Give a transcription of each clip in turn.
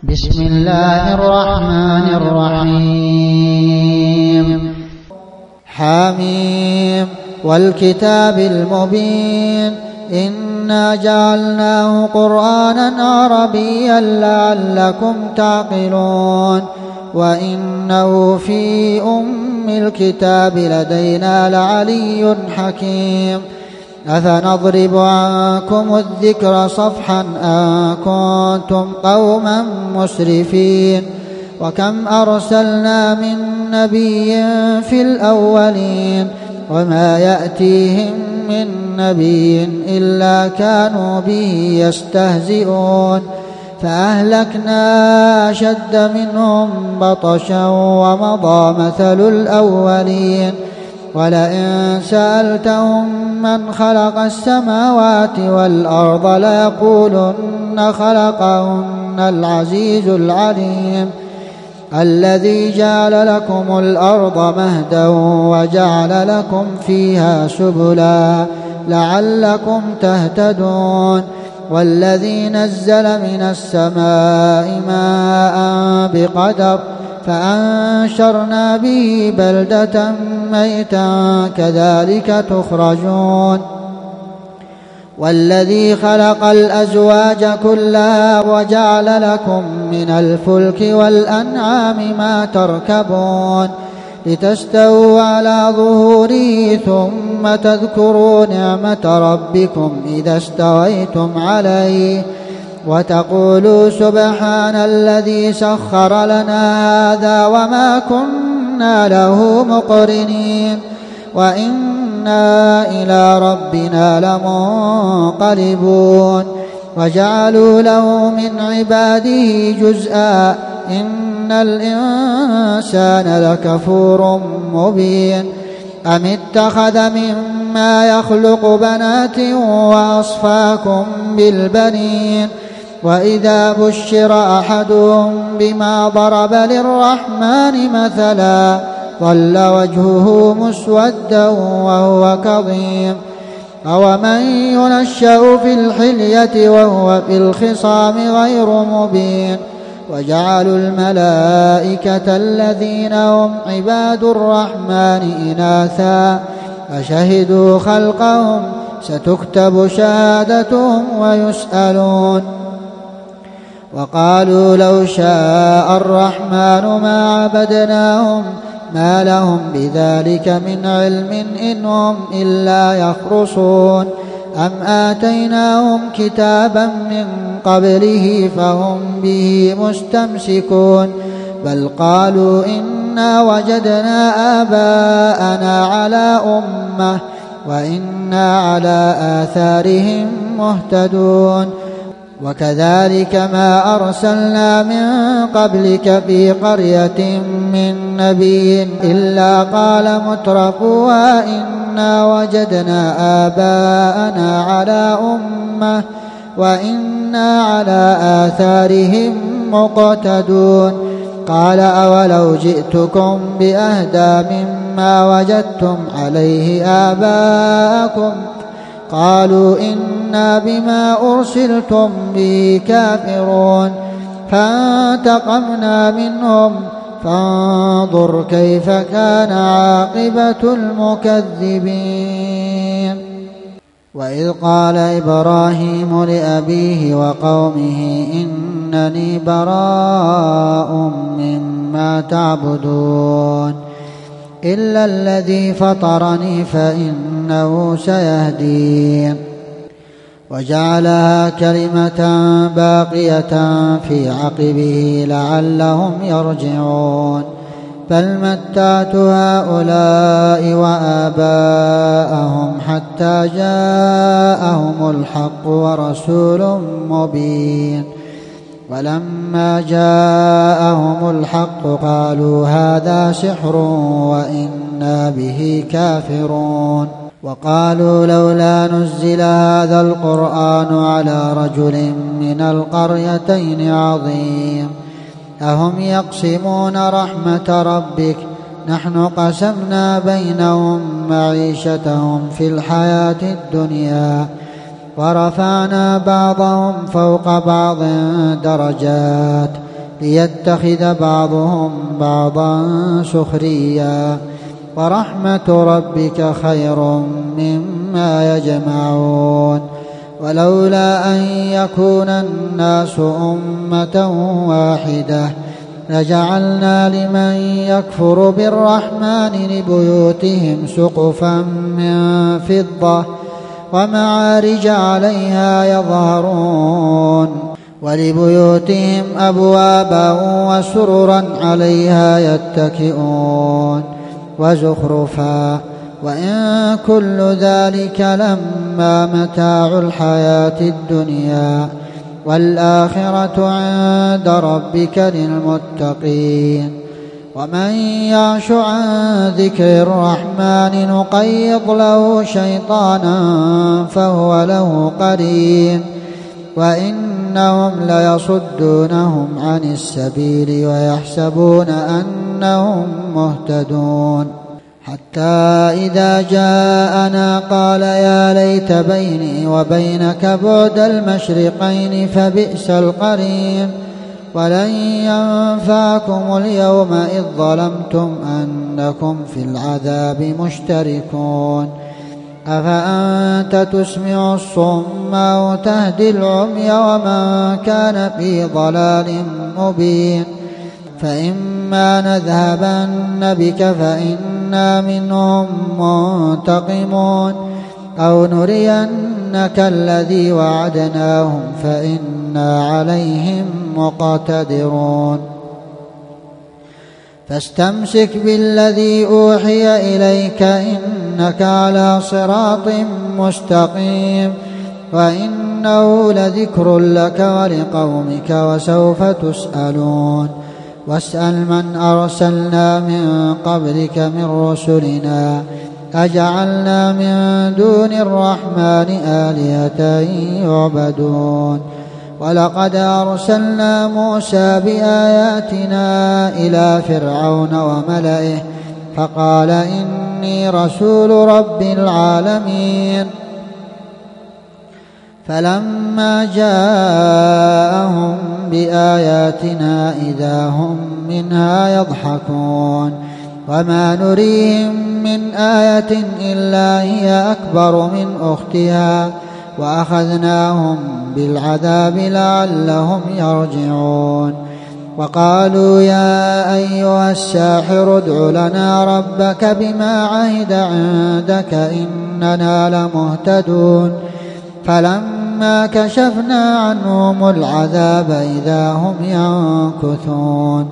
بسم الله الرحمن الرحيم. حميم والكتاب المبين إنا جعلناه قرآنا عربيا لعلكم تعقلون وإنه في أم الكتاب لدينا لعلي حكيم. أفنضرب عنكم الذكر صفحا أن كنتم قوما مسرفين وكم أرسلنا من نبي في الأولين وما يأتيهم من نبي إلا كانوا به يستهزئون فأهلكنا أشد منهم بطشا ومضى مثل الأولين ولئن سألتهم من خلق السماوات والأرض ليقولن خلقهن العزيز العليم الذي جعل لكم الأرض مهدا وجعل لكم فيها سبلا لعلكم تهتدون والذي نزل من السماء ماء بقدر فأنشرنا به بلدة ميتا كذلك تخرجون والذي خلق الأزواج كلها وجعل لكم من الفلك والأنعام ما تركبون لتستووا على ظهوره ثم تذكروا نعمة ربكم إذا استويتم عليه وتقولوا سبحان الذي سخر لنا هذا وما كنا له مقرنين وإنا إلى ربنا لمنقلبون وجعلوا له من عباده جزءا إن الإنسان لكفور مبين أم اتخذ مما يخلق بنات وأصفاكم بالبنين وإذا بشر أحدهم بما ضرب للرحمن مثلا ظل وجهه مسودا وهو كظيم أومن ينشأ في الحلية وهو في الخصام غير مبين وجعلوا الملائكة الذين هم عباد الرحمن إناثا أشهدوا خلقهم ستكتب شهادتهم ويسألون وقالوا لو شاء الرحمن ما عبدناهم ما لهم بذلك من علم إن هم إلا يخرصون أم آتيناهم كتابا من قبله فهم به مستمسكون بل قالوا إنا وجدنا آباءنا على أمة وإنا على آثارهم مهتدون وكذلك ما أرسلنا من قبلك في قرية من نبي إلا قال مترفوها إنا وجدنا آباءنا على أمة وإنا على آثارهم مقتدون قال أولو جئتكم بأهدى مما وجدتم عليه آباءكم قالوا إنا بما أرسلتم به كافرون فانتقمنا منهم فانظر كيف كان عاقبة المكذبين وإذ قال إبراهيم لأبيه وقومه إنني براء مما تعبدون إلا الذي فطرني فإنه سيهدين وجعلها كلمة باقية في عقبه لعلهم يرجعون بل متعت هؤلاء وآباءهم حتى جاءهم الحق ورسول مبين ولما جاءهم الحق قالوا هذا سحر وإنا به كافرون وقالوا لولا نزل هذا القرآن على رجل من القريتين عظيم أهم يقسمون رحمة ربك نحن قسمنا بينهم معيشتهم في الحياة الدنيا ورفعنا بعضهم فوق بعض درجات ليتخذ بعضهم بعضا سخريا ورحمة ربك خير مما يجمعون ولولا أن يكون الناس أمة واحدة لجعلنا لمن يكفر بالرحمن لبيوتهم سقفا من فضة ومعارج عليها يظهرون ولبيوتهم أبوابا وسررا عليها يتكئون وزخرفا وإن كل ذلك لما متاع الحياة الدنيا والآخرة عند ربك للمتقين ومن يعش عن ذكر الرحمن نقيض له شيطانا فهو له قرين وإنهم ليصدونهم عن السبيل ويحسبون أنهم مهتدون حتى إذا جاءنا قال يا ليت بيني وبينك بعد المشرقين فبئس القرين ولن ينفعكم اليوم إذ ظلمتم أنكم في العذاب مشتركون أفأنت تسمع الصم أو تهدي العمي ومن كان في ضلال مبين فإما نذهبن بك فإنا منهم منتقمون أو نرينك الذي وعدناهم فإنا عليهم مقتدرون فاستمسك بالذي أوحي إليك إنك على صراط مستقيم وإنه لذكر لك ولقومك وسوف تسألون واسأل من أرسلنا من قبلك من رسلنا أجعلنا من دون الرحمن آلهة يعبدون ولقد أرسلنا موسى بآياتنا إلى فرعون وملئه فقال إني رسول رب العالمين فلما جاءهم بآياتنا إذا هم منها يضحكون وما نريهم من آية إلا هي أكبر من أختها وأخذناهم بالعذاب لعلهم يرجعون وقالوا يا أيها الساحر ادع لنا ربك بما عهد عندك إننا لمهتدون فلما كشفنا عنهم العذاب إذا هم ينكثون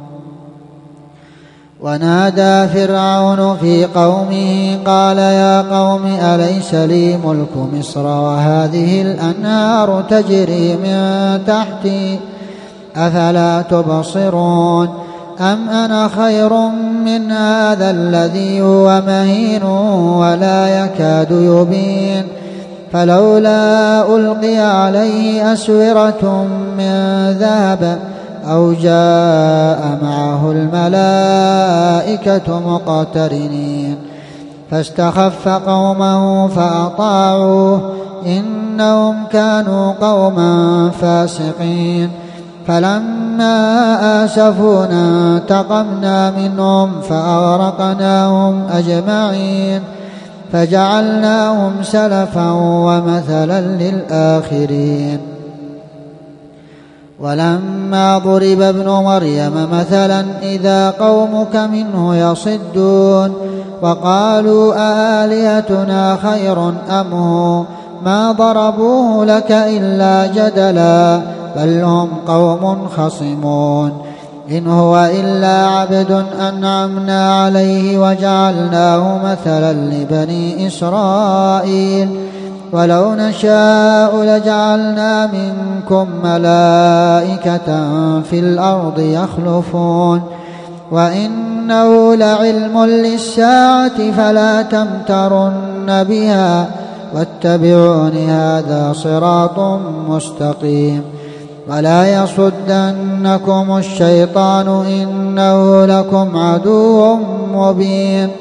ونادى فرعون في قومه قال يا قوم أليس لي ملك مصر وهذه الأنهار تجري من تحتي أفلا تبصرون أم أنا خير من هذا الذي هو مهين ولا يكاد يبين فلولا ألقي عليه أسورة من ذهب أو جاء معه الملائكة مقترنين فاستخف قومه فأطاعوه إنهم كانوا قوما فاسقين فلما آسفونا انتقمنا منهم فأغرقناهم أجمعين فجعلناهم سلفا ومثلا للآخرين ولما ضرب ابن مريم مثلا إذا قومك منه يصدون وقالوا أآلهتنا خير أم هو ما ضربوه لك إلا جدلا بل هم قوم خصمون إن هو إلا عبد أنعمنا عليه وجعلناه مثلا لبني إسرائيل ولو نشاء لجعلنا منكم ملائكة في الأرض يخلفون وإنه لعلم للساعة فلا تمترن بها واتبعون هذا صراط مستقيم ولا يصدنكم الشيطان إنه لكم عدو مبين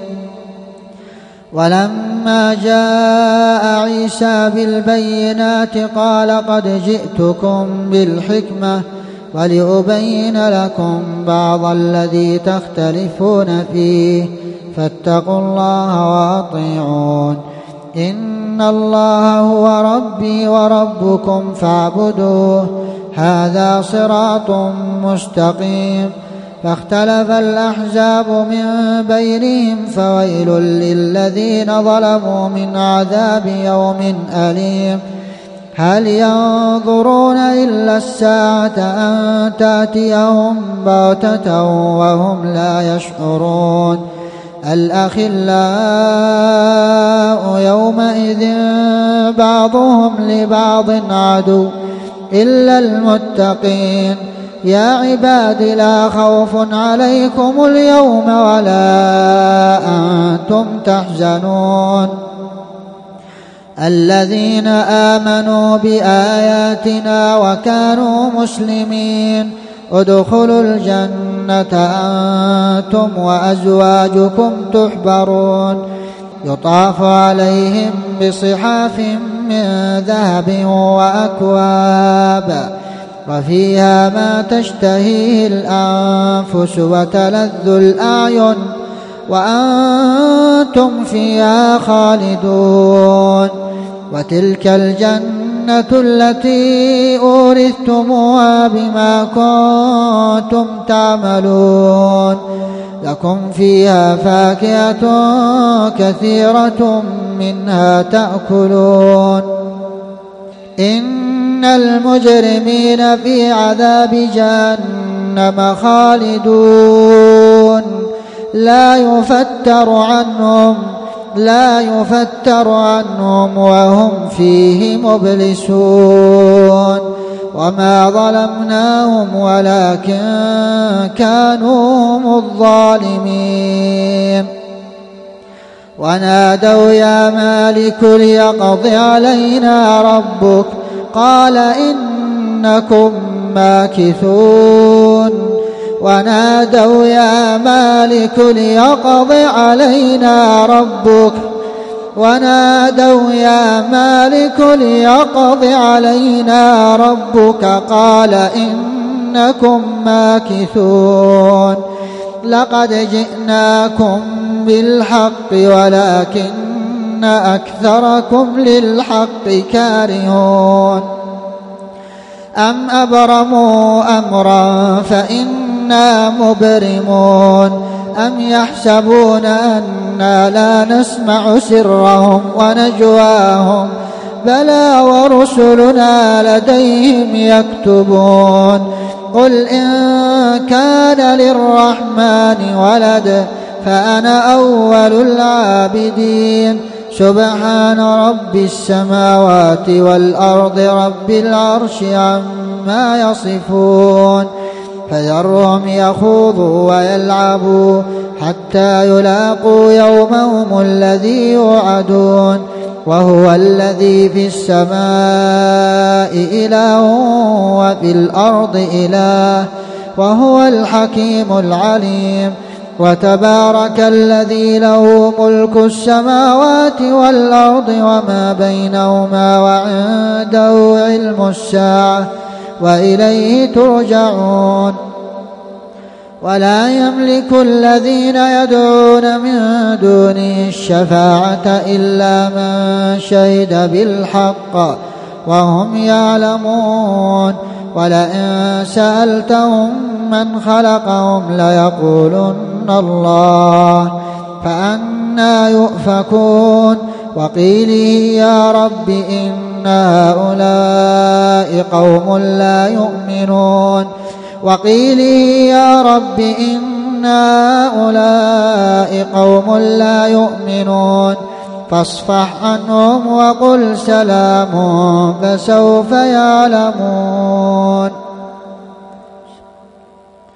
ولما جاء عيسى بالبينات قال قد جئتكم بالحكمة ولأبين لكم بعض الذي تختلفون فيه فاتقوا الله وأطيعون إن الله هو ربي وربكم فاعبدوه هذا صراط مستقيم فاختلف الأحزاب من بينهم فويل للذين ظلموا من عذاب يوم أليم هل ينظرون إلا الساعة أن تأتيهم بغتة وهم لا يشعرون الأخلاء يومئذ بعضهم لبعض عدو إلا المتقين يا عباد لا خوف عليكم اليوم ولا أنتم تحزنون الذين آمنوا بآياتنا وكانوا مسلمين ادخلوا الجنة أنتم وأزواجكم تحبرون يطاف عليهم بصحاف من ذهب وأكواب وفيها ما تشتهيه الأنفس وتلذ الأعين وأنتم فيها خالدون وتلك الجنة التي أورثتموها بما كنتم تعملون لكم فيها فاكهة كثيرة منها تأكلون إن المجرمين في عذاب جهنم خالدون لا يفتر عنهم وهم فيه مبلسون وما ظلمناهم ولكن كانوا هم الظالمين ونادوا يا مالك ليقض علينا ربك قال إنكم ماكثون ونادوا يا مالك ليقض علينا ربك قال إنكم ماكثون لقد جئناكم بالحق ولكن أكثركم للحق كارهون أم أبرموا أمرا فإنا مبرمون أم يحسبون أنا لا نسمع سرهم ونجواهم بلى ورسلنا لديهم يكتبون قل إن كان للرحمن ولد فأنا أول العابدين سبحان رب السماوات والأرض رب العرش عما يصفون فذرهم يخوضوا ويلعبوا حتى يلاقوا يومهم الذي يوعدون وهو الذي في السماء إله وفي الأرض إله وهو الحكيم العليم وتبارك الذي له ملك السماوات والأرض وما بينهما وعنده علم الساعة وإليه ترجعون ولا يملك الذين يدعون من دونه الشفاعة إلا من شهد بالحق وهم يعلمون ولئن سألتهم من خلقهم ليقولن الله فأنى يؤفكون وقيله يا رب إن هؤلاء قوم لا يؤمنون فاصفح عنهم وقل سلام فسوف يعلمون.